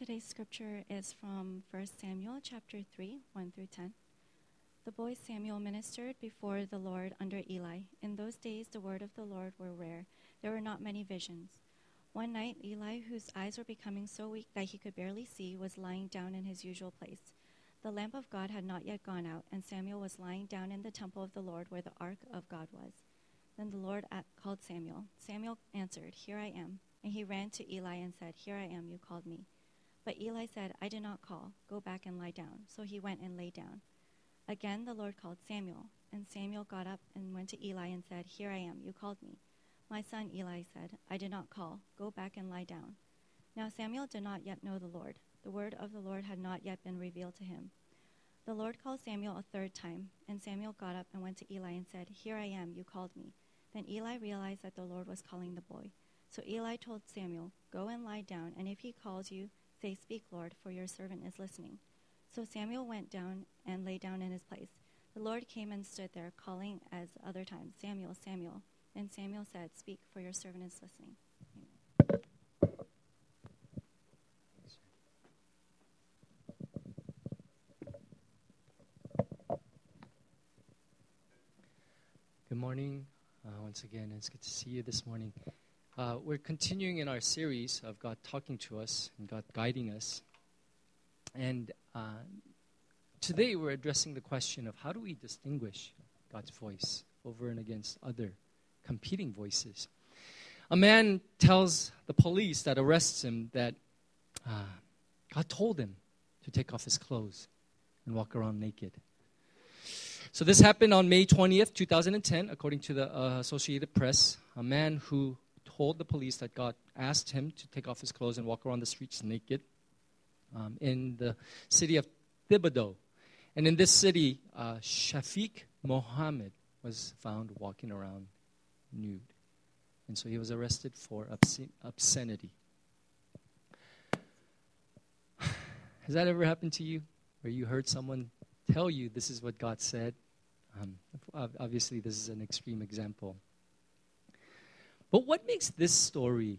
Today's scripture is from 1 Samuel chapter 3, 1 through 10. The boy Samuel ministered before the Lord under Eli. In those days, the word of the Lord were rare. There were not many visions. One night, Eli, whose eyes were becoming so weak that he could barely see, was lying down in his usual place. The lamp of God had not yet gone out, and Samuel was lying down in the temple of the Lord where the ark of God was. Then the Lord called Samuel. Samuel answered, "Here I am." And he ran to Eli and said, "Here I am, you called me." But Eli said, "I did not call. Go back and lie down." So he went and lay down. Again the Lord called Samuel. And Samuel got up and went to Eli and said, "Here I am, you called me." "My son," Eli said, "I did not call. Go back and lie down." Now Samuel did not yet know the Lord. The word of the Lord had not yet been revealed to him. The Lord called Samuel a third time. And Samuel got up and went to Eli and said, "Here I am, you called me." Then Eli realized that the Lord was calling the boy. So Eli told Samuel, "Go and lie down, and if he calls you, say, 'Speak, Lord, for your servant is listening.'" So Samuel went down and lay down in his place. The Lord came and stood there, calling as other times, "Samuel, Samuel." And Samuel said, "Speak, for your servant is listening." Amen. Good morning. Once again, it's good to see you this morning. We're continuing in our series of God talking to us and God guiding us. And today we're addressing the question of how do we distinguish God's voice over and against other competing voices. A man tells the police that arrests him that God told him to take off his clothes and walk around naked. So this happened on May 20th, 2010, according to the Associated Press. A man who told the police that God asked him to take off his clothes and walk around the streets naked in the city of Thibodeau. And in this city, Shafiq Mohammed was found walking around nude. And so he was arrested for obscenity. Has that ever happened to you? Where you heard someone tell you this is what God said? Obviously, this is an extreme example. But what makes this story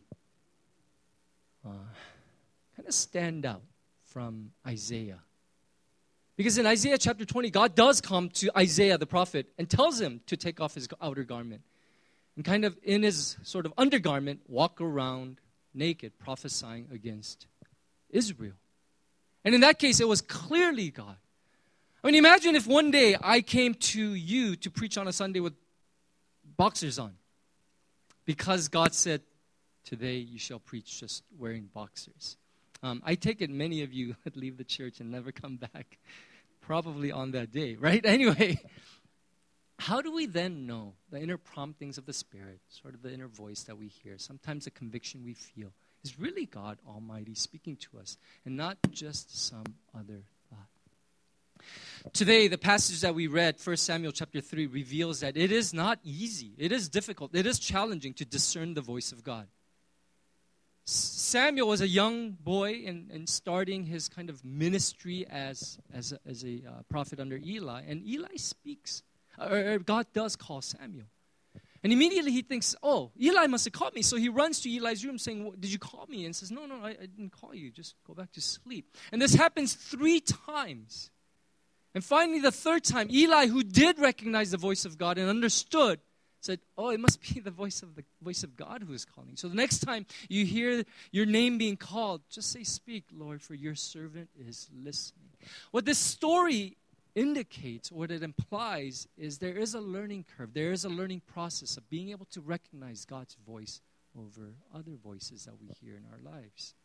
kind of stand out from Isaiah? Because in Isaiah chapter 20, God does come to Isaiah the prophet and tells him to take off his outer garment and kind of in his sort of undergarment walk around naked, prophesying against Israel. And in that case, it was clearly God. I mean, imagine if one day I came to you to preach on a Sunday with boxers on. Because God said, "Today you shall preach just wearing boxers." I take it many of you would leave the church and never come back. Probably on that day, right? Anyway, how do we then know the inner promptings of the Spirit, sort of the inner voice that we hear, sometimes the conviction we feel, is really God Almighty speaking to us and not just some other thought? Today, the passage that we read, 1 Samuel chapter 3, reveals that it is not easy, it is difficult, it is challenging to discern the voice of God. Samuel was a young boy and starting his kind of ministry as a prophet under Eli. And Eli speaks, or God does call Samuel. And immediately he thinks, "Oh, Eli must have called me." So he runs to Eli's room saying, "Did you call me?" And says, No, I didn't call you. Just go back to sleep." And this happens 3 times. And finally, the third time, Eli, who did recognize the voice of God and understood, said, "Oh, it must be the voice of God who is calling." So the next time you hear your name being called, just say, "Speak, Lord, for your servant is listening." What this story indicates, what it implies, is there is a learning curve. There is a learning process of being able to recognize God's voice over other voices that we hear in our lives.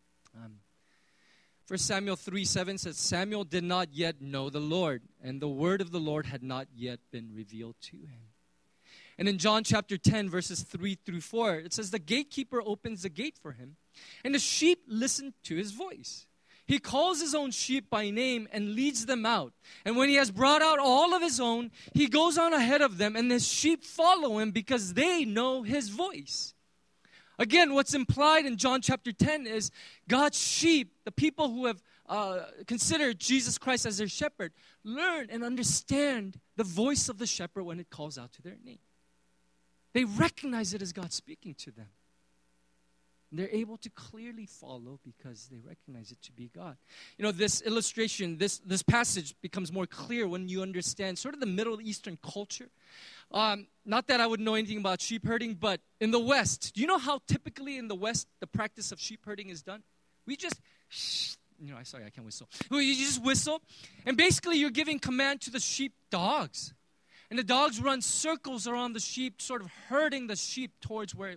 1 Samuel 3:7 says, "Samuel did not yet know the Lord, and the word of the Lord had not yet been revealed to him." And in John chapter 10, verses 3 through 4, it says, "The gatekeeper opens the gate for him, and the sheep listen to his voice. He calls his own sheep by name and leads them out. And when he has brought out all of his own, he goes on ahead of them, and his sheep follow him because they know his voice." Again, what's implied in John chapter 10 is God's sheep, the people who have considered Jesus Christ as their shepherd, learn and understand the voice of the shepherd when it calls out to their name. They recognize it as God speaking to them. They're able to clearly follow because they recognize it to be God. You know, this illustration, this passage becomes more clear when you understand sort of the Middle Eastern culture. Not that I would know anything about sheep herding, but in the West, do you know how typically in the West the practice of sheep herding is done? We just, sorry, I can't whistle. You just whistle, and basically you're giving command to the sheep dogs. And the dogs run circles around the sheep, sort of herding the sheep towards where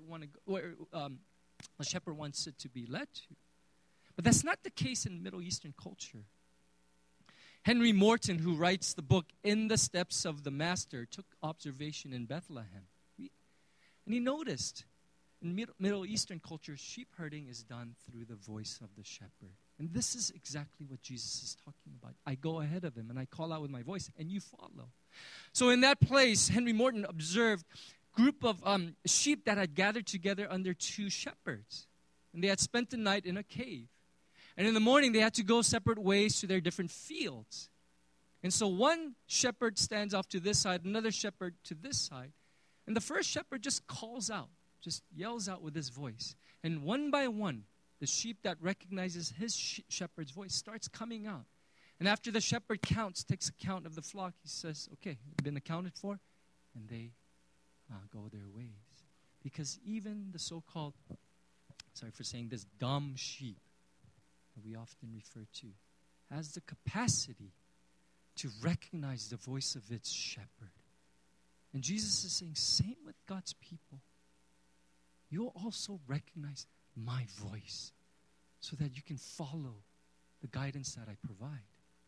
a shepherd wants it to be led to. But that's not the case in Middle Eastern culture. Henry Morton, who writes the book In the Steps of the Master, took observation in Bethlehem. And he noticed in Middle Eastern culture, sheep herding is done through the voice of the shepherd. And this is exactly what Jesus is talking about. I go ahead of him and I call out with my voice and you follow. So in that place, Henry Morton observed a group of sheep that had gathered together under two shepherds. And they had spent the night in a cave. And in the morning, they had to go separate ways to their different fields. And so one shepherd stands off to this side, another shepherd to this side. And the first shepherd just calls out, just yells out with his voice. And one by one, the sheep that recognizes his shepherd's voice starts coming out. And after the shepherd takes account of the flock, he says, okay, you've been accounted for. And they go their ways. Because even the so-called, sorry for saying this, dumb sheep that we often refer to, has the capacity to recognize the voice of its shepherd. And Jesus is saying, same with God's people. You'll also recognize my voice so that you can follow the guidance that I provide.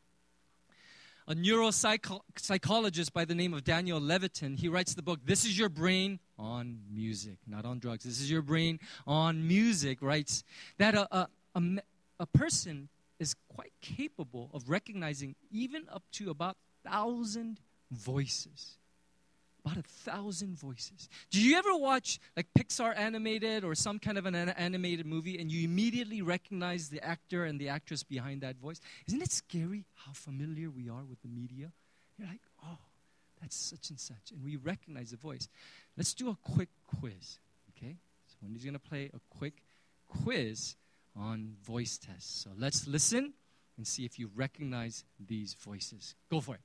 A neuropsychologist by the name of Daniel Levitin, he writes the book, This Is Your Brain on Music, not on drugs. This is your brain on music, writes that a person is quite capable of recognizing even up to about 1,000 voices. About 1,000 voices. Do you ever watch like Pixar animated or some kind of an animated movie and you immediately recognize the actor and the actress behind that voice? Isn't it scary how familiar we are with the media? You're like, oh, that's such and such. And we recognize the voice. Let's do a quick quiz, okay? So Wendy's going to play a quick quiz on voice tests. So let's listen and see if you recognize these voices. Go for it.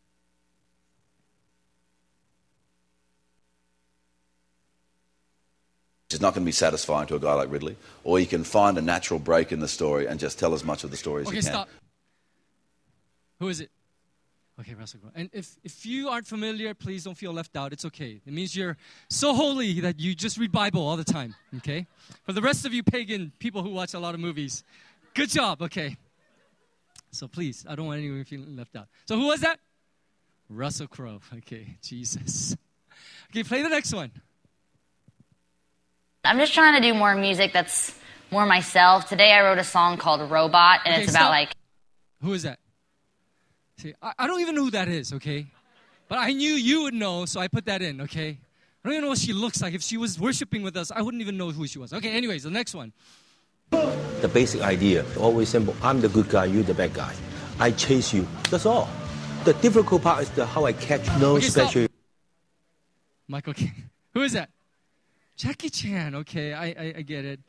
It's not going to be satisfying to a guy like Ridley. Or you can find a natural break in the story and just tell as much of the story as you can. Okay, stop. Who is it? Okay, Russell Crowe. And if you aren't familiar, please don't feel left out. It's okay. It means you're so holy that you just read Bible all the time, okay? For the rest of you pagan people who watch a lot of movies, good job, okay? So please, I don't want anyone feeling left out. So who was that? Russell Crowe. Okay, Jesus. Okay, play the next one. I'm just trying to do more music that's more myself. Today I wrote a song called Robot, and it's about like... Who is that? See, I don't even know who that is, okay? But I knew you would know, so I put that in, okay? I don't even know what she looks like. If she was worshiping with us, I wouldn't even know who she was. Okay, anyways, the next one. The basic idea, always simple. I'm the good guy, you're the bad guy. I chase you. That's all. The difficult part is how I catch. No okay, special... Stop. Michael King. Who is that? Jackie Chan. Okay, I get it.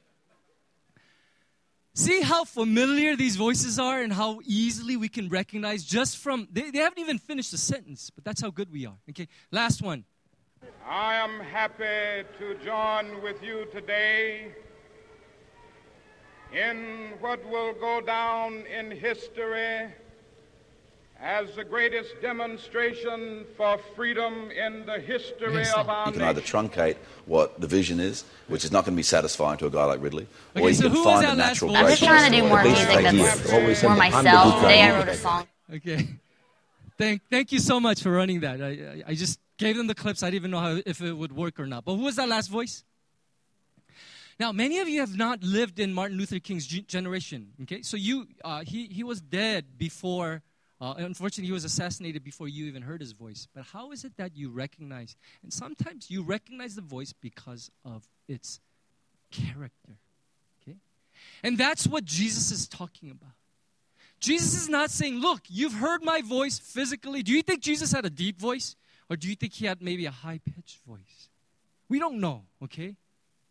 See how familiar these voices are and how easily we can recognize just from... They haven't even finished the sentence, but that's how good we are. Okay, last one. I am happy to join with you today in what will go down in history as the greatest demonstration for freedom in the history of our nation. You can either truncate what the vision is, which is not going to be satifying to a guy like Ridley, okay, or you so can find a natural break. I'm just trying to do more music that's more myself. Today I wrote a song. Okay. Thank you so much for running that. I just gave them the clips. I didn't even know if it would work or not. But who was that last voice? Now, many of you have not lived in Martin Luther King's generation. Okay, so he was dead before... unfortunately, he was assassinated before you even heard his voice. But how is it that you recognize? And sometimes you recognize the voice because of its character. Okay? And that's what Jesus is talking about. Jesus is not saying, look, you've heard my voice physically. Do you think Jesus had a deep voice? Or do you think he had maybe a high-pitched voice? We don't know, okay?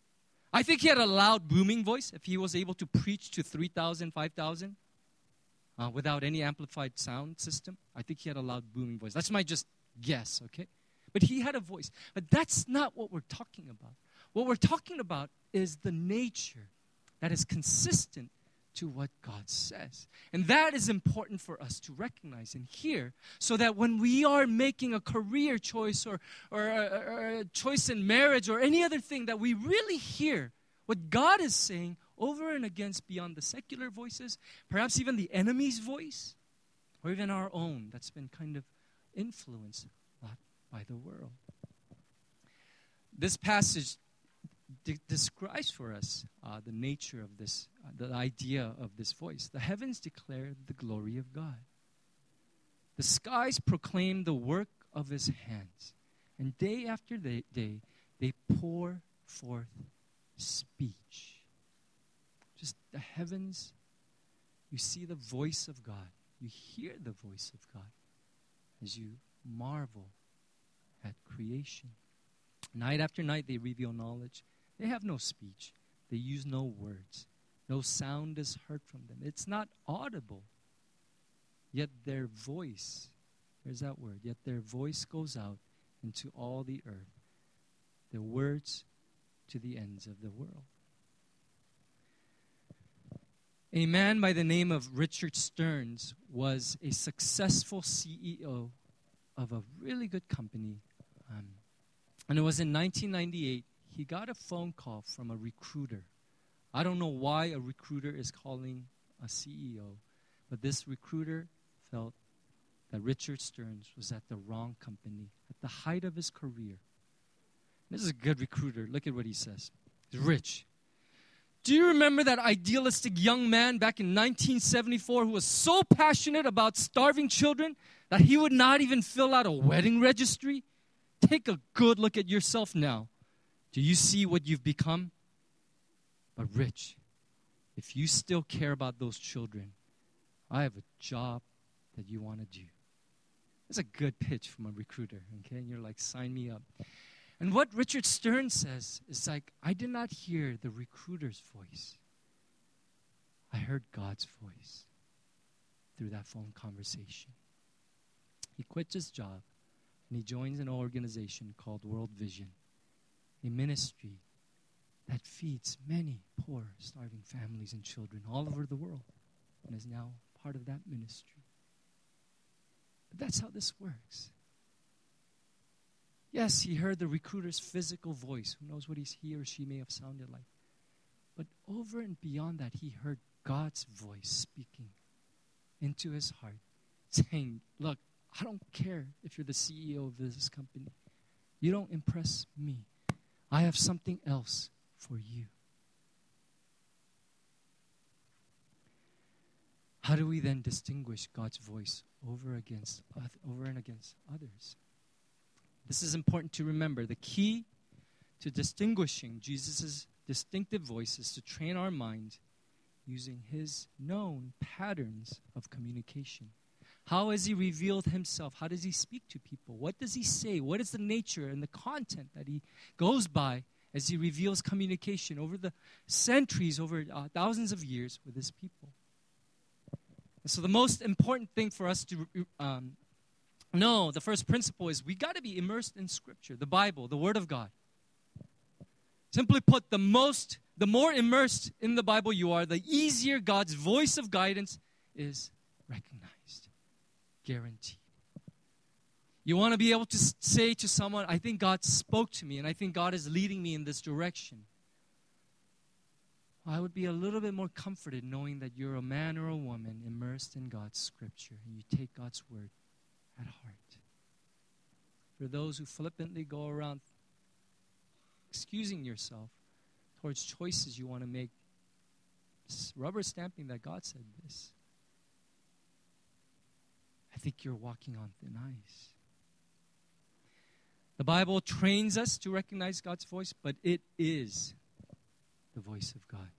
I think he had a loud, booming voice if he was able to preach to 3,000, 5,000 without any amplified sound system. I think he had a loud, booming voice. That's my just guess, okay? But he had a voice. But that's not what we're talking about. What we're talking about is the nature that is consistent to what God says. And that is important for us to recognize and hear, so that when we are making a career choice or a choice in marriage or any other thing, that we really hear what God is saying over and against, beyond the secular voices, perhaps even the enemy's voice, or even our own that's been kind of influenced by the world. This passage describes for us the nature of this, the idea of this voice. The heavens declare the glory of God. The skies proclaim the work of his hands. And day after day, they pour forth speech. Just the heavens, you see the voice of God. You hear the voice of God as you marvel at creation. Night after night, they reveal knowledge. They have no speech. They use no words. No sound is heard from them. It's not audible. Yet their voice, there's that word, yet their voice goes out into all the earth. Their words to the ends of the world. A man by the name of Richard Stearns was a successful CEO of a really good company. And it was in 1998, he got a phone call from a recruiter. I don't know why a recruiter is calling a CEO, but this recruiter felt that Richard Stearns was at the wrong company, at the height of his career. This is a good recruiter. Look at what he says. He's rich. Do you remember that idealistic young man back in 1974 who was so passionate about starving children that he would not even fill out a wedding registry? Take a good look at yourself now. Do you see what you've become? But Rich, if you still care about those children, I have a job that you want to do. That's a good pitch from a recruiter, okay? And you're like, sign me up. And what Richard Stearns says is like, I did not hear the recruiter's voice. I heard God's voice through that phone conversation. He quits his job and he joins an organization called World Vision, a ministry that feeds many poor, starving families and children all over the world, and is now part of that ministry. But that's how this works. Yes, he heard the recruiter's physical voice. Who knows what he or she may have sounded like. But over and beyond that, he heard God's voice speaking into his heart, saying, look, I don't care if you're the CEO of this company. You don't impress me. I have something else for you. How do we then distinguish God's voice over and against others? This is important to remember. The key to distinguishing Jesus' distinctive voice is to train our mind using his known patterns of communication. How has he revealed himself? How does he speak to people? What does he say? What is the nature and the content that he goes by as he reveals communication over the centuries, over thousands of years with his people? And so the most important thing for us to know, the first principle is we got to be immersed in Scripture, the Bible, the Word of God. Simply put, the more immersed in the Bible you are, the easier God's voice of guidance is recognized. Guaranteed. You want to be able to say to someone, I think God spoke to me and I think God is leading me in this direction. I would be a little bit more comforted knowing that you're a man or a woman immersed in God's Scripture and you take God's Word at heart. For those who flippantly go around excusing yourself towards choices you want to make, rubber stamping that God said this, I think you're walking on thin ice. The Bible trains us to recognize God's voice, but it is the voice of God.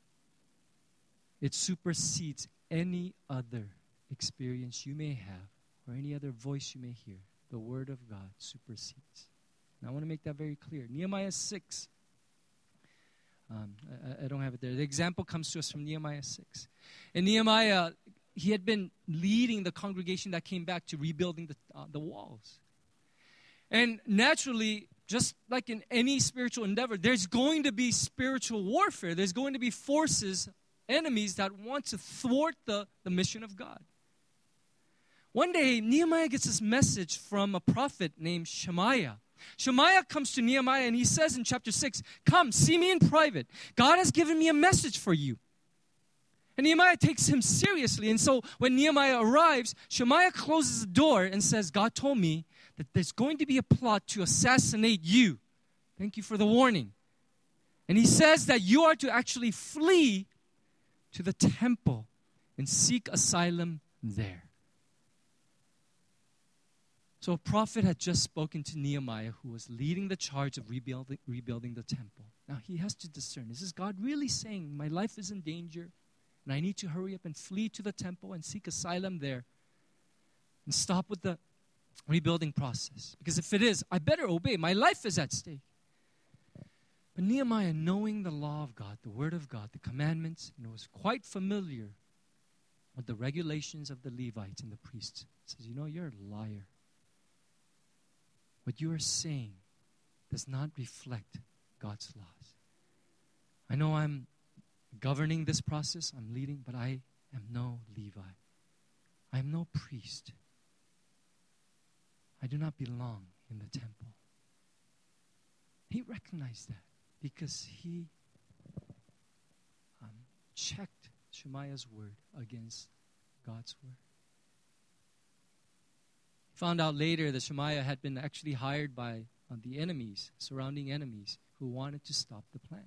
It supersedes any other experience you may have or any other voice you may hear. The Word of God supersedes. And I want to make that very clear. Nehemiah 6, I don't have it there. The example comes to us from Nehemiah 6. And Nehemiah, he had been leading the congregation that came back to rebuilding the walls. And naturally, just like in any spiritual endeavor, there's going to be spiritual warfare. There's going to be forces, enemies that want to thwart the mission of God. One day, Nehemiah gets this message from a prophet named Shemaiah. Shemaiah comes to Nehemiah and he says in chapter 6, "Come, see me in private. God has given me a message for you." And Nehemiah takes him seriously. And so when Nehemiah arrives, Shemaiah closes the door and says, "God told me that there's going to be a plot to assassinate you. Thank you for the warning." And he says that you are to actually flee to the temple and seek asylum there. So a prophet had just spoken to Nehemiah, who was leading the charge of rebuilding the temple. Now he has to discern, is this God really saying my life is in danger and I need to hurry up and flee to the temple and seek asylum there and stop with the rebuilding process? Because if it is, I better obey. My life is at stake. But Nehemiah, knowing the law of God, the word of God, the commandments, was quite familiar with the regulations of the Levites and the priests, says, you're a liar. What you are saying does not reflect God's laws. I know I'm governing this process, I'm leading, but I am no Levi. I am no priest. I do not belong in the temple. He recognized that because he checked Shemaiah's word against God's word. Found out later that Shemaiah had been actually hired by the enemies, surrounding enemies, who wanted to stop the plans.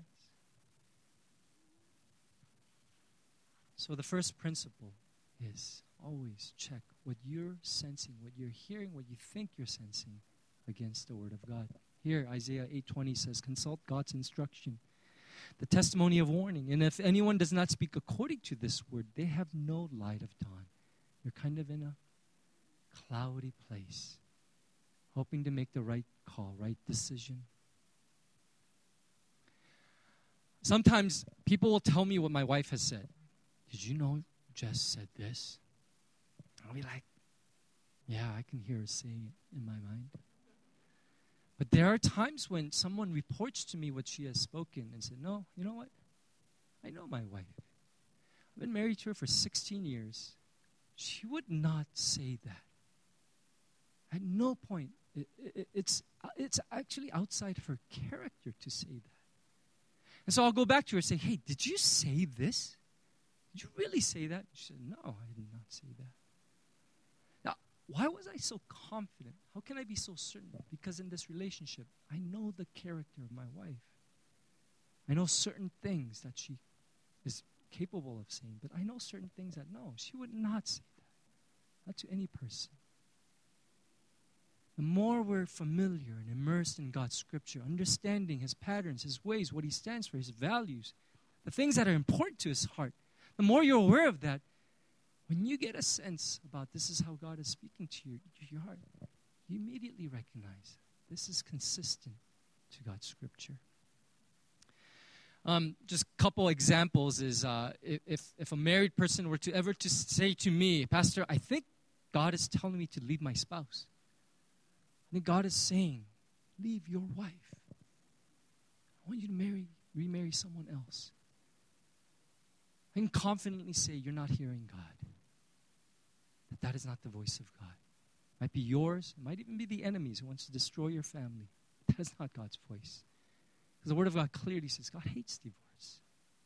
So the first principle is always check what you're sensing, what you're hearing, what you think you're sensing against the word of God. Here, Isaiah 8:20 says, "Consult God's instruction, the testimony of warning. And if anyone does not speak according to this word, they have no light of dawn." You're kind of in a cloudy place, hoping to make the right call, right decision. Sometimes people will tell me what my wife has said. "Did you know Jess said this?" I'll be like, yeah, I can hear her saying it in my mind. But there are times when someone reports to me what she has spoken and said, "No, you know what? I know my wife. I've been married to her for 16 years. She would not say that. At no point, it's actually outside her character to say that." And so I'll go back to her and say, "Hey, did you say this? Did you really say that?" She said, "No, I did not say that." Now, why was I so confident? How can I be so certain? Because in this relationship, I know the character of my wife. I know certain things that she is capable of saying, but I know certain things that no, she would not say that. Not to any person. The more we're familiar and immersed in God's scripture, understanding his patterns, his ways, what he stands for, his values, the things that are important to his heart, the more you're aware of that, when you get a sense about this is how God is speaking to your heart, you immediately recognize this is consistent to God's scripture. Just a couple examples is if a married person were to ever to say to me, "Pastor, I think God is telling me to leave my spouse. I think God is saying, leave your wife. I want you to remarry someone else." I can confidently say you're not hearing God. That is not the voice of God. It might be yours. It might even be the enemy's who wants to destroy your family. That is not God's voice. Because the word of God clearly says God hates divorce.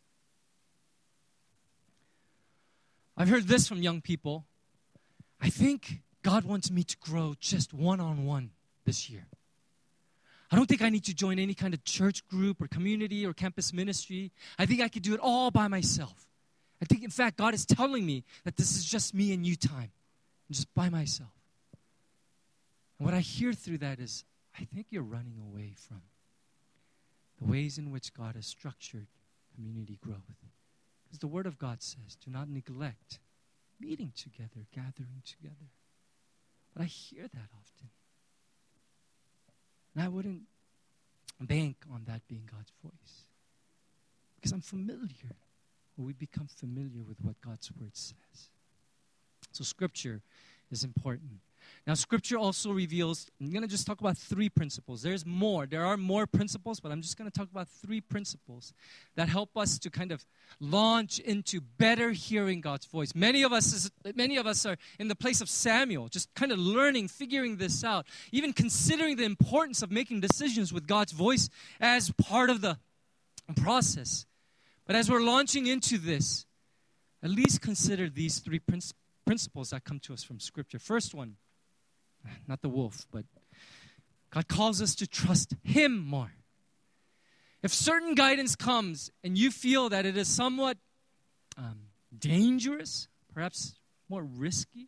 I've heard this from young people. "I think God wants me to grow just one-on-one this year. I don't think I need to join any kind of church group or community or campus ministry. I think I could do it all by myself. I think, in fact, God is telling me that this is just me and you time, and just by myself." And what I hear through that is, I think you're running away from the ways in which God has structured community growth. Because the Word of God says, do not neglect meeting together, gathering together. But I hear that often. And I wouldn't bank on that being God's voice. Because I'm familiar. Or we become familiar with what God's word says. So Scripture is important. Now, Scripture also reveals, I'm going to just talk about 3 principles. There's more. There are more principles, but I'm just going to talk about 3 principles that help us to kind of launch into better hearing God's voice. Many of us are in the place of Samuel, just kind of learning, figuring this out, even considering the importance of making decisions with God's voice as part of the process. But as we're launching into this, at least consider these 3 principles that come to us from Scripture. First one, not the wolf, but God calls us to trust Him more. If certain guidance comes and you feel that it is somewhat dangerous, perhaps more risky,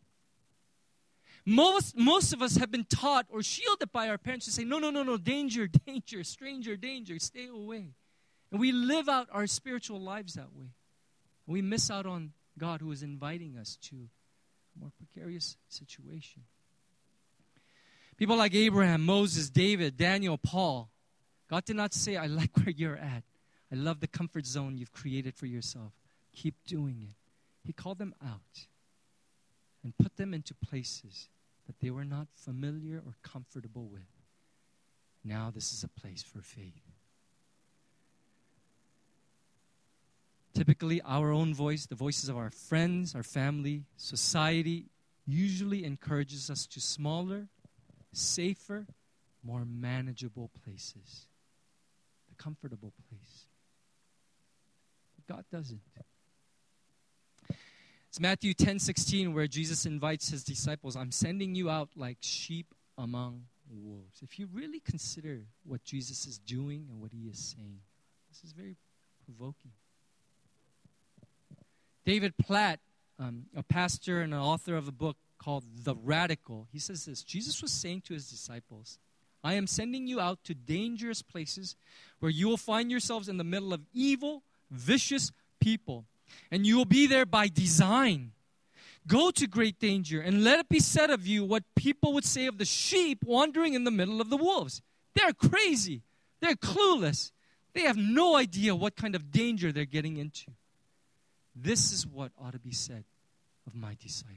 most of us have been taught or shielded by our parents to say, no, danger, stranger, danger, stay away. And we live out our spiritual lives that way. We miss out on God who is inviting us to a more precarious situation. People like Abraham, Moses, David, Daniel, Paul, God did not say, I like where you're at. I love the comfort zone you've created for yourself. Keep doing it. He called them out and put them into places that they were not familiar or comfortable with. Now this is a place for faith. Typically, our own voice, the voices of our friends, our family, society, usually encourages us to smaller, safer, more manageable places. The comfortable place. But God doesn't. It's Matthew 10:16 where Jesus invites His disciples, I'm sending you out like sheep among wolves. If you really consider what Jesus is doing and what He is saying, this is very provoking. David Platt, a pastor and an author of a book called The Radical, he says this, Jesus was saying to His disciples, I am sending you out to dangerous places where you will find yourselves in the middle of evil, vicious people, and you will be there by design. Go to great danger and let it be said of you what people would say of the sheep wandering in the middle of the wolves. They're crazy. They're clueless. They have no idea what kind of danger they're getting into. This is what ought to be said of my disciples.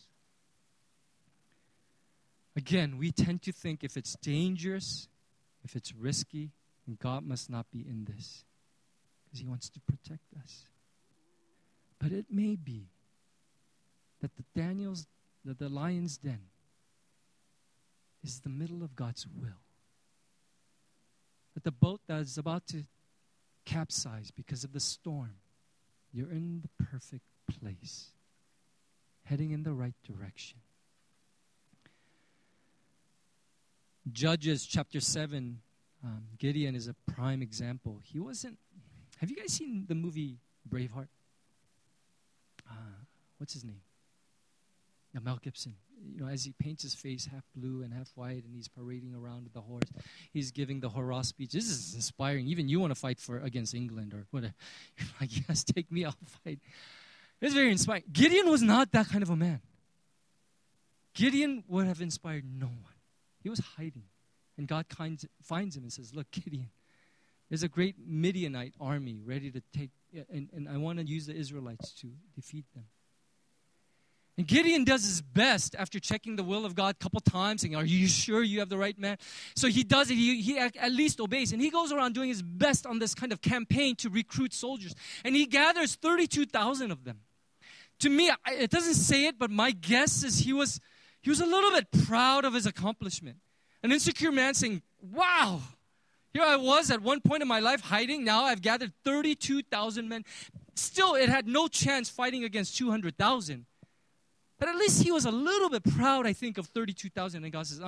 Again, we tend to think if it's dangerous, if it's risky, then God must not be in this because He wants to protect us. But it may be that the lion's den is the middle of God's will. That the boat that is about to capsize because of the storm, you're in the perfect place, heading in the right direction. Judges chapter 7, Gideon is a prime example. Have you guys seen the movie Braveheart? What's his name? Mel Gibson. You know, as he paints his face half blue and half white and he's parading around with the horse, he's giving the hurrah speech. This is inspiring. Even you want to fight against England or whatever. You're like, yes, take me, I'll fight. It's very inspiring. Gideon was not that kind of a man. Gideon would have inspired no one. He was hiding. And God finds him and says, look, Gideon, there's a great Midianite army ready to take, and I want to use the Israelites to defeat them. And Gideon does his best after checking the will of God a couple times, saying, are you sure you have the right man? So he does it. He at least obeys. And he goes around doing his best on this kind of campaign to recruit soldiers. And he gathers 32,000 of them. To me, it doesn't say it, but my guess is he was a little bit proud of his accomplishment. An insecure man saying, wow, here I was at one point in my life hiding. Now I've gathered 32,000 men. Still, it had no chance fighting against 200,000. But at least he was a little bit proud, I think, of 32,000. And God says,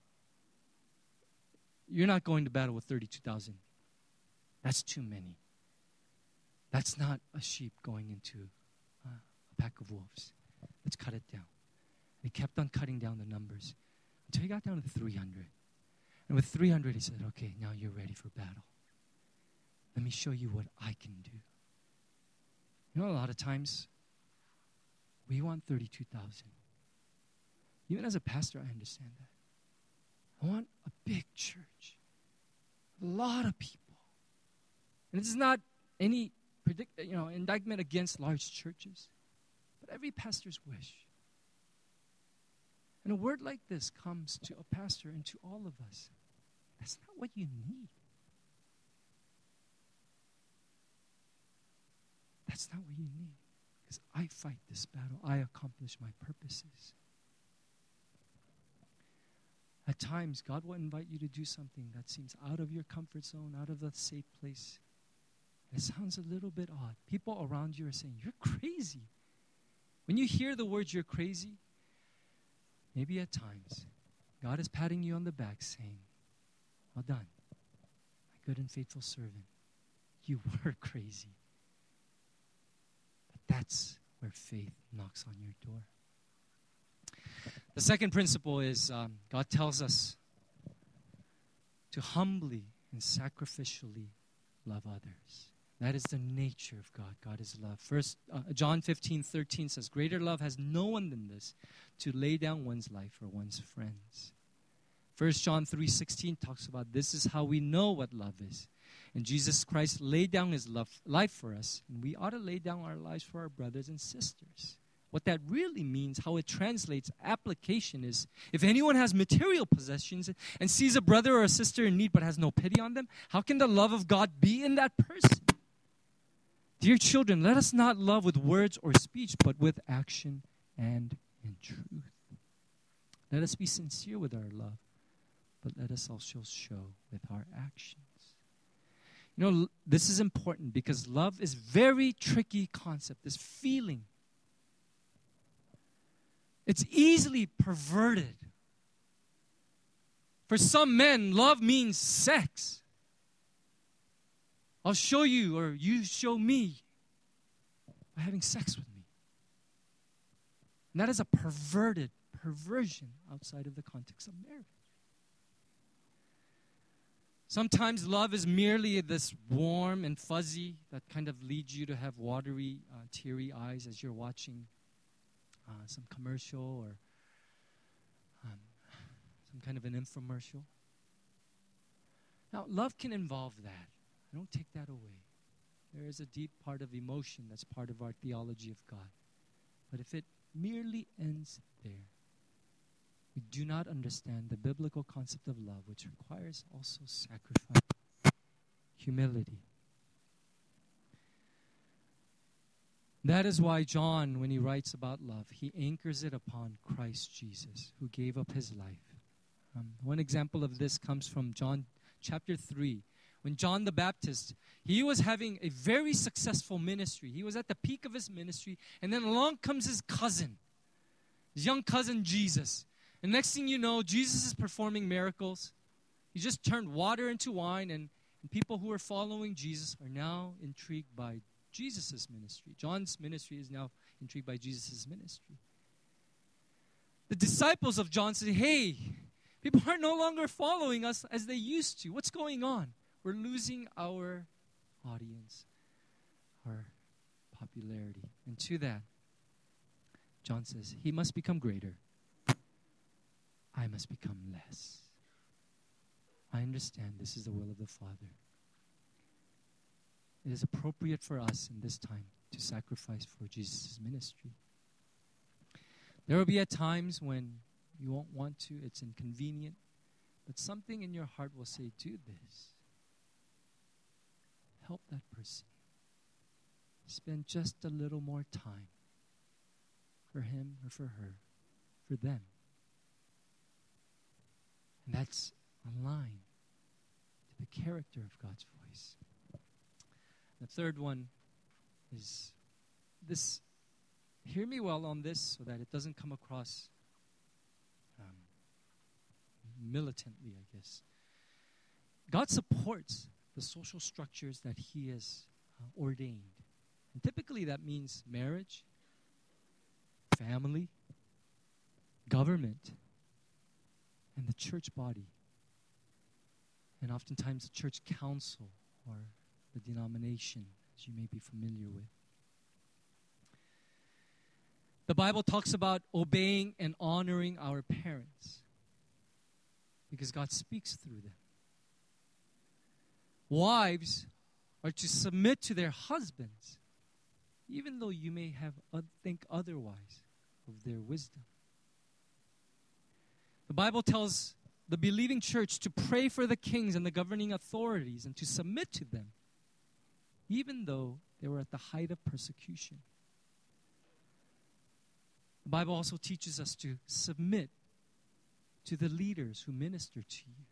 you're not going to battle with 32,000. That's too many. That's not a sheep going into a pack of wolves. Let's cut it down. And he kept on cutting down the numbers until he got down to 300. And with 300, he said, okay, now you're ready for battle. Let me show you what I can do. You know, a lot of times, we want 32,000. Even as a pastor, I understand that. I want a big church. A lot of people. And this is not any indictment against large churches, but every pastor's wish. And a word like this comes to a pastor and to all of us. That's not what you need. That's not what you need. Because I fight this battle. I accomplish my purposes. At times, God will invite you to do something that seems out of your comfort zone, out of the safe place. It sounds a little bit odd. People around you are saying, you're crazy. When you hear the words, you're crazy, maybe at times, God is patting you on the back saying, well done, my good and faithful servant. You were crazy. But that's where faith knocks on your door. The second principle is God tells us to humbly and sacrificially love others. That is the nature of God. God is love. John 15:13 says, greater love has no one than this, to lay down one's life for one's friends. 1 John 3:16 talks about this is how we know what love is. And Jesus Christ laid down his life for us, and we ought to lay down our lives for our brothers and sisters. What that really means, how it translates, application is, if anyone has material possessions and sees a brother or a sister in need but has no pity on them, how can the love of God be in that person? Dear children, let us not love with words or speech, but with action and in truth. Let us be sincere with our love, but let us also show with our actions. You know, this is important because love is a very tricky concept, this feeling. It's easily perverted. For some men, love means sex. I'll show you, or you show me, by having sex with me. And that is a perversion outside of the context of marriage. Sometimes love is merely this warm and fuzzy that kind of leads you to have watery, teary eyes as you're watching some commercial or some kind of an infomercial. Now, love can involve that. I don't take that away. There is a deep part of emotion that's part of our theology of God. But if it merely ends there, we do not understand the biblical concept of love, which requires also sacrifice, humility. That is why John, when he writes about love, he anchors it upon Christ Jesus, who gave up his life. One example of this comes from John chapter 3. When John the Baptist, he was having a very successful ministry. He was at the peak of his ministry, and then along comes his cousin, his young cousin Jesus. And next thing you know, Jesus is performing miracles. He just turned water into wine, and people who are following Jesus are now intrigued by Jesus' ministry. John's ministry is now intrigued by Jesus' ministry. The disciples of John say, hey, people are no longer following us as they used to. What's going on? We're losing our audience, our popularity. And to that, John says, he must become greater. I must become less. I understand this is the will of the Father. It is appropriate for us in this time to sacrifice for Jesus' ministry. There will be at times when you won't want to, it's inconvenient, but something in your heart will say, do this. Help that person. Spend just a little more time for him or for her, for them. And that's aligned to the character of God's voice. The third one is this. Hear me well on this so that it doesn't come across militantly, I guess. God supports the social structures that he has ordained. And typically that means marriage, family, government, and the church body. And oftentimes the church council or the denomination, as you may be familiar with. The Bible talks about obeying and honoring our parents because God speaks through them. Wives are to submit to their husbands, even though you may think otherwise of their wisdom. The Bible tells the believing church to pray for the kings and the governing authorities and to submit to them, even though they were at the height of persecution. The Bible also teaches us to submit to the leaders who minister to you.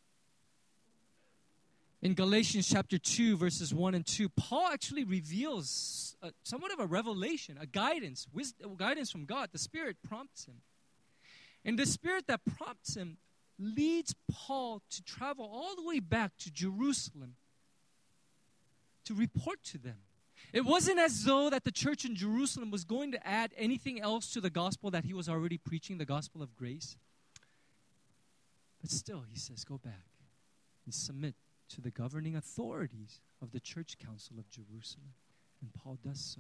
In Galatians chapter 2, verses 1 and 2, Paul actually reveals somewhat of a revelation, a guidance from God. The Spirit prompts him. And the Spirit that prompts him leads Paul to travel all the way back to Jerusalem to report to them. It wasn't as though that the church in Jerusalem was going to add anything else to the gospel that he was already preaching, the gospel of grace. But still, he says, go back and submit to the governing authorities of the church council of Jerusalem. And Paul does so.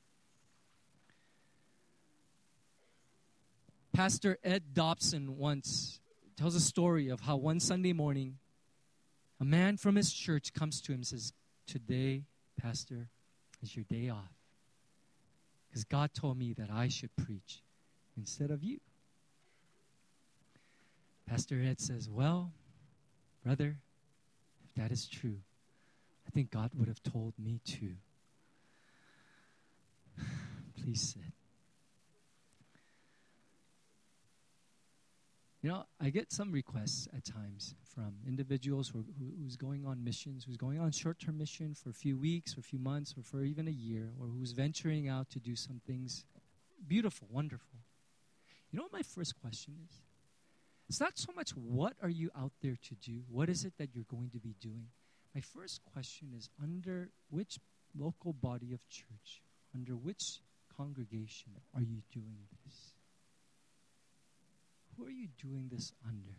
Pastor Ed Dobson once tells a story of how one Sunday morning, a man from his church comes to him and says, today, Pastor, is your day off. Because God told me that I should preach instead of you. Pastor Ed says, well, brother, if that is true, I think God would have told me too. Please sit. You know, I get some requests at times from individuals who's going on missions, who's going on short-term mission for a few weeks or a few months or for even a year, or who's venturing out to do some things beautiful, wonderful. You know what my first question is? It's not so much what are you out there to do, what is it that you're going to be doing? My first question is, under which local body of church, under which congregation are you doing this? Who are you doing this under?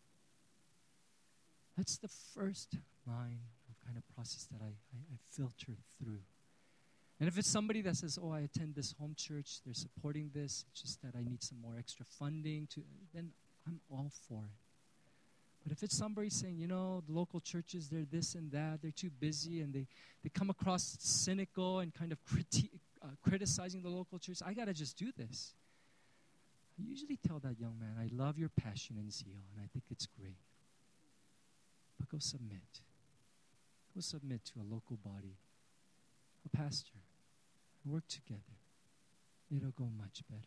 That's the first line of kind of process that I filter through. And if it's somebody that says, oh, I attend this home church, they're supporting this, it's just that I need some more extra funding, then I'm all for it. But if it's somebody saying, you know, the local churches, they're this and that, they're too busy, and they come across cynical and kind of criticizing the local church, I got to just do this. I usually tell that young man, I love your passion and zeal, and I think it's great. But go submit. Go submit to a local body, a pastor, and work together. It'll go much better.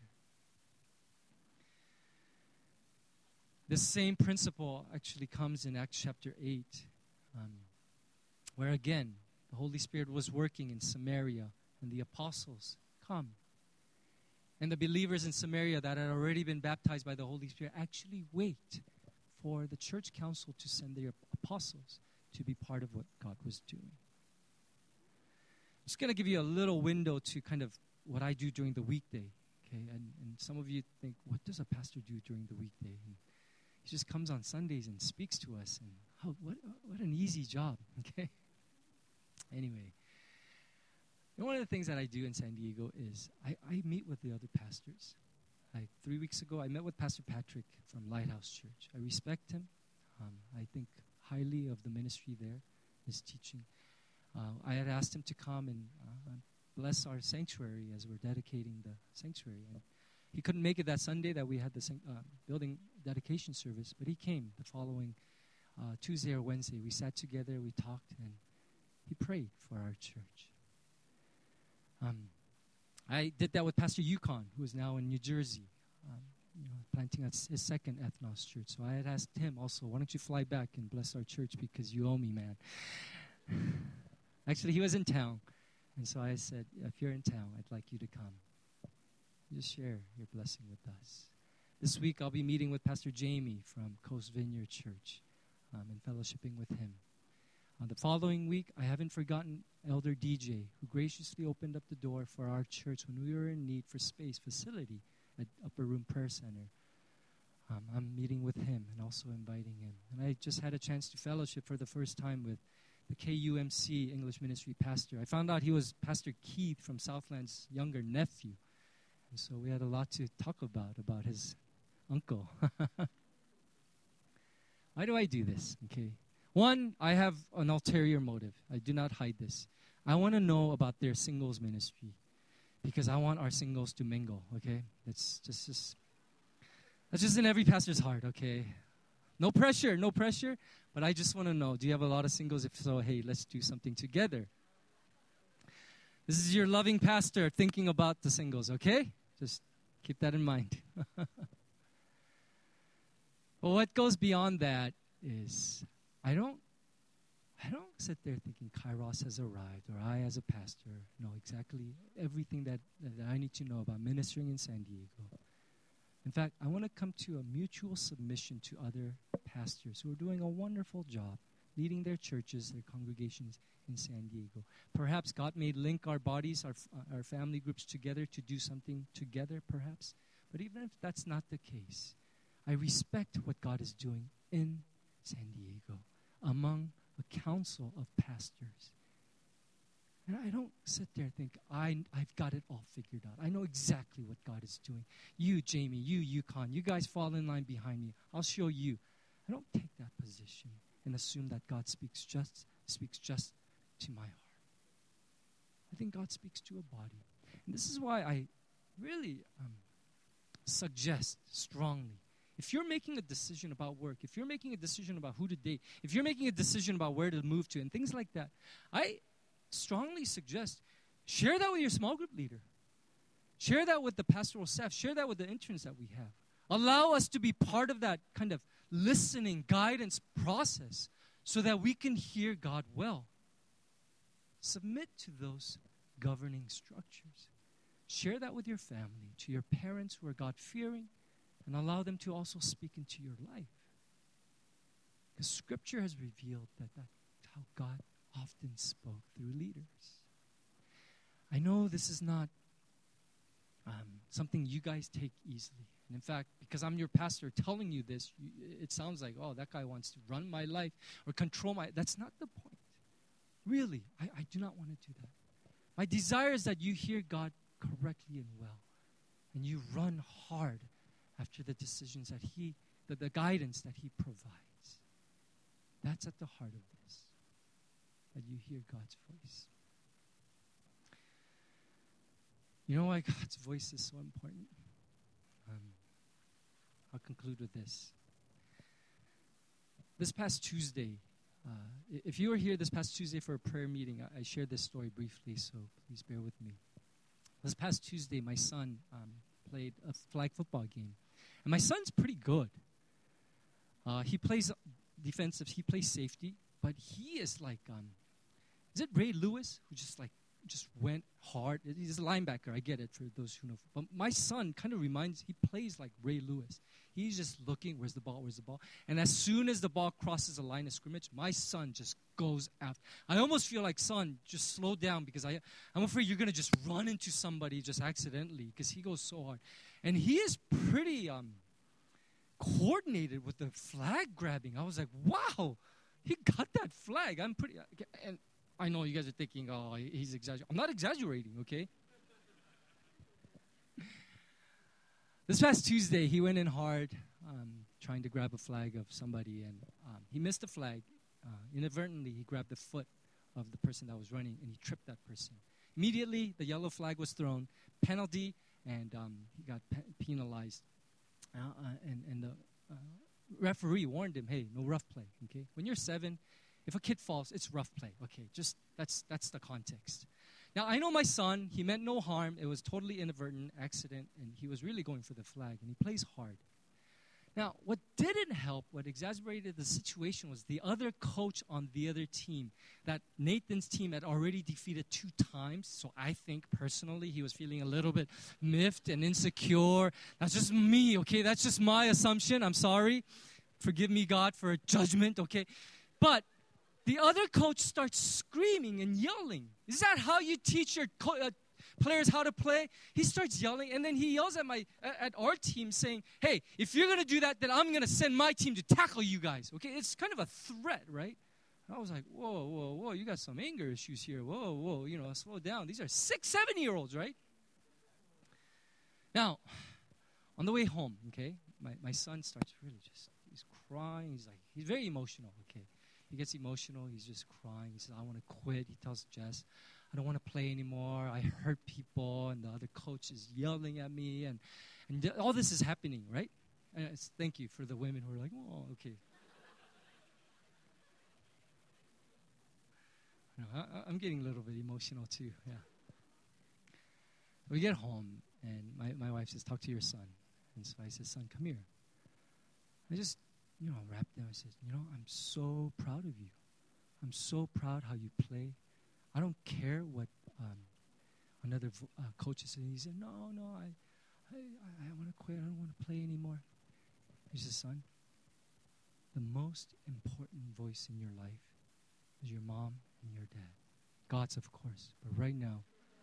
The same principle actually comes in Acts chapter 8, where again, the Holy Spirit was working in Samaria, and the apostles come. And the believers in Samaria that had already been baptized by the Holy Spirit actually wait for the church council to send their apostles to be part of what God was doing. I'm just going to give you a little window to kind of what I do during the weekday. Okay, and some of you think, what does a pastor do during the weekday? And he just comes on Sundays and speaks to us. And what an easy job. Okay. Anyway. And one of the things that I do in San Diego is I meet with the other pastors. 3 weeks ago, I met with Pastor Patrick from Lighthouse Church. I respect him. I think highly of the ministry there, his teaching. I had asked him to come and bless our sanctuary as we're dedicating the sanctuary. And he couldn't make it that Sunday that we had the building dedication service, but he came the following Tuesday or Wednesday. We sat together, we talked, and he prayed for our church. I did that with Pastor Yukon, who is now in New Jersey, planting his second ethnos church. So I had asked him also, why don't you fly back and bless our church because you owe me, man. Actually, he was in town. And so I said, if you're in town, I'd like you to come. Just share your blessing with us. This week, I'll be meeting with Pastor Jamie from Coast Vineyard Church and fellowshipping with him. The following week, I haven't forgotten Elder DJ, who graciously opened up the door for our church when we were in need for space, facility at Upper Room Prayer Center. I'm meeting with him and also inviting him. And I just had a chance to fellowship for the first time with the KUMC English Ministry pastor. I found out he was Pastor Keith from Southland's younger nephew. And so we had a lot to talk about his uncle. Why do I do this? Okay. One, I have an ulterior motive. I do not hide this. I want to know about their singles ministry because I want our singles to mingle, okay? That's just in every pastor's heart, okay? No pressure, but I just want to know, do you have a lot of singles? If so, hey, let's do something together. This is your loving pastor thinking about the singles, okay? Just keep that in mind. But what goes beyond that is I don't sit there thinking Kairos has arrived or I as a pastor know exactly everything that I need to know about ministering in San Diego. In fact, I want to come to a mutual submission to other pastors who are doing a wonderful job leading their churches, their congregations in San Diego. Perhaps God may link our bodies, our family groups together to do something together, perhaps. But even if that's not the case, I respect what God is doing in San Diego among a council of pastors. And I don't sit there and think, I've got it all figured out. I know exactly what God is doing. You, Jamie, you, Yukon, you guys fall in line behind me. I'll show you. I don't take that position and assume that God speaks just to my heart. I think God speaks to a body. And this is why I really suggest strongly, if you're making a decision about work, if you're making a decision about who to date, if you're making a decision about where to move to and things like that, I strongly suggest share that with your small group leader. Share that with the pastoral staff. Share that with the interns that we have. Allow us to be part of that kind of listening, guidance process so that we can hear God well. Submit to those governing structures. Share that with your family, to your parents who are God-fearing, and allow them to also speak into your life. Because Scripture has revealed that's how God often spoke through leaders. I know this is not something you guys take easily. And in fact, because I'm your pastor telling you this, it sounds like, oh, that guy wants to run my life or control my... That's not the point. Really, I do not want to do that. My desire is that you hear God correctly and well. And you run hard after the decisions that the guidance that He provides. That's at the heart of this. That you hear God's voice. You know why God's voice is so important? I'll conclude with this. This past Tuesday, if you were here this past Tuesday for a prayer meeting, I shared this story briefly, so please bear with me. This past Tuesday, my son played a flag football game. And my son's pretty good. He plays defensive, he plays safety, but he is like, is it Ray Lewis, who just went hard? He's a linebacker, I get it, for those who know. But my son kind of he plays like Ray Lewis. He's just looking, where's the ball? And as soon as the ball crosses the line of scrimmage, my son just goes after. I almost feel like, son, just slow down because I'm afraid you're going to just run into somebody just accidentally because he goes so hard. And he is pretty coordinated with the flag grabbing. I was like, wow, he got that flag. And I know you guys are thinking, oh, he's exaggerating. I'm not exaggerating, okay? This past Tuesday, he went in hard trying to grab a flag of somebody, and he missed the flag. Inadvertently, he grabbed the foot of the person that was running, and he tripped that person. Immediately, the yellow flag was thrown, penalty, and he got penalized. And the referee warned him, hey, no rough play, okay? When you're 7, if a kid falls, it's rough play, okay? Just that's the context. Now, I know my son, he meant no harm. It was totally inadvertent, accident, and he was really going for the flag, and he plays hard. Now, what didn't help, what exacerbated the situation was the other coach on the other team. That Nathan's team had already defeated 2 times, so I think personally he was feeling a little bit miffed and insecure. That's just me, okay? That's just my assumption. I'm sorry. Forgive me, God, for judgment, okay? But the other coach starts screaming and yelling. Is that how you teach your players how to play? He starts yelling, and then he yells at our team saying, hey, if you're going to do that, then I'm going to send my team to tackle you guys. Okay, it's kind of a threat, right? I was like, whoa, you got some anger issues here. Whoa, slow down. These are 6, 7-year-olds, right? Now, on the way home, okay, my son starts really he's crying. He's very emotional, okay. He gets emotional. He's just crying. He says, I want to quit. He tells Jess, I don't want to play anymore. I hurt people, and the other coach is yelling at me. And all this is happening, right? And thank you for the women who are like, oh, okay. I'm getting a little bit emotional too, yeah. We get home, and my wife says, talk to your son. And so I said, son, come here. I just, wrapped him. I said, I'm so proud of you. I'm so proud how you play. I don't care what another coach is saying. He said, no, I want to quit. I don't want to play anymore. He said, son, the most important voice in your life is your mom and your dad. God's, of course, but right now,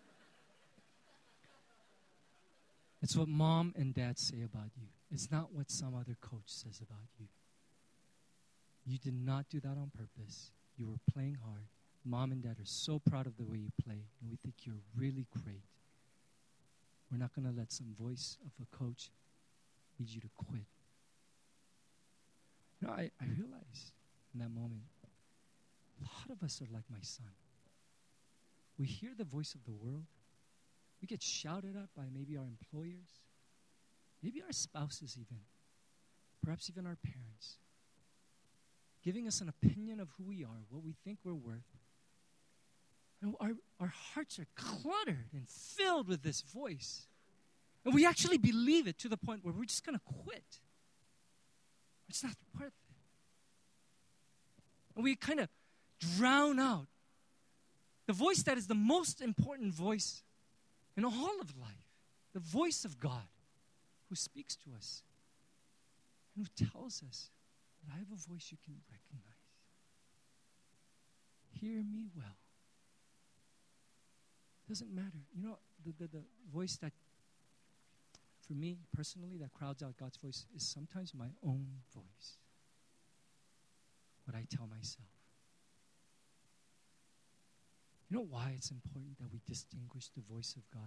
it's what mom and dad say about you. It's not what some other coach says about you. You did not do that on purpose. You were playing hard. Mom and dad are so proud of the way you play, and we think you're really great. We're not going to let some voice of a coach lead you to quit. I realized in that moment, a lot of us are like my son. We hear the voice of the world. We get shouted at by maybe our employers, maybe our spouses even, perhaps even our parents, giving us an opinion of who we are, what we think we're worth. And our hearts are cluttered and filled with this voice. And we actually believe it to the point where we're just going to quit. It's not worth it. And we kind of drown out the voice that is the most important voice in all of life, the voice of God who speaks to us and who tells us that I have a voice you can recognize. Hear me well. Doesn't matter. The voice that, for me personally, that crowds out God's voice is sometimes my own voice. What I tell myself. You know why it's important that we distinguish the voice of God?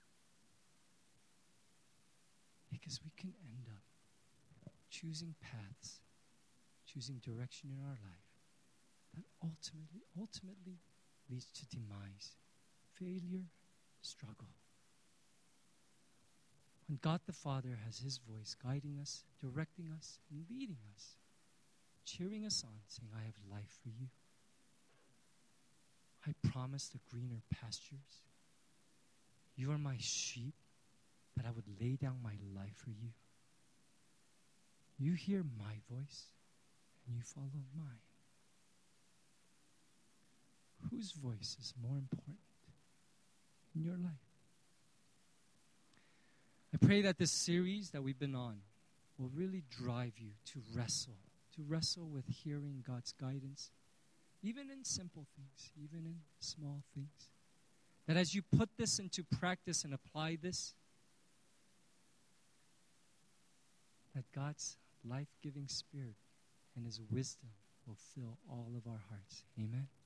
Because we can end up choosing paths, choosing direction in our life that ultimately leads to demise, failure, struggle. When God the Father has His voice guiding us, directing us, and leading us, cheering us on, saying, I have life for you. I promise the greener pastures. You are my sheep, that I would lay down my life for you. You hear my voice, and you follow mine. Whose voice is more important in your life? I pray that this series that we've been on will really drive you to wrestle with hearing God's guidance, even in simple things, even in small things. That as you put this into practice and apply this, that God's life-giving Spirit and His wisdom will fill all of our hearts. Amen.